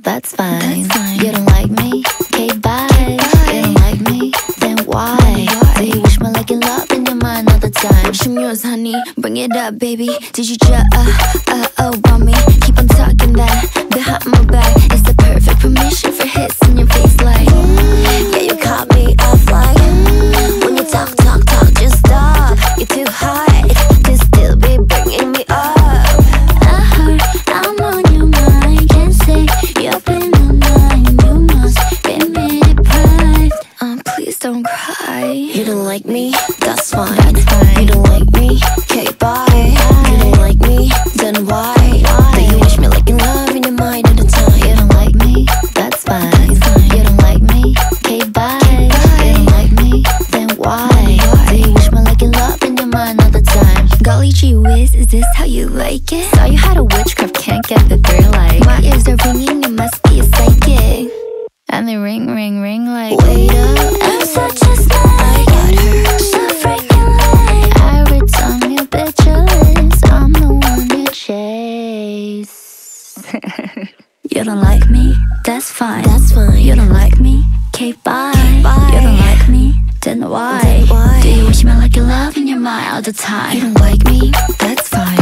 that's fine. You don't like me? Okay, bye. You don't like me? Then why? Do you wish me like in love in your mind all the time? I'm yours, honey, bring it up, baby. Did you just want me? Keep on talking that behind my back. It's the perfect permission for hits in your face like yeah, you caught me off like when you talk, just stop. You're too hot to still be bringing me up. I heard I'm on your mind. Can't say you've been on mine. You must be made deprived. Please don't cry. You don't like me? That's fine. You don't like me? Okay, bye. You don't like me? Then why? Why? Do you wish me like in love in your mind all the time? You don't like me? That's fine. You don't like me? Okay, bye. You don't like me? Then why? Do you wish me like in love in your mind all the time? Golly gee whiz, is this how you like it? Saw you had a witchcraft, can't get the thrill like. My ears are ringing, you must be a psychic. And they ring like. Wait up, I'm such a snake. I got her. So freaking late. Every time you bitch your lips, I'm the one you chase. You don't like me? That's fine. You don't like me? Okay, bye. You don't like me? Then why? Do you wish me like in love in your mind all the time? You don't like me? That's fine.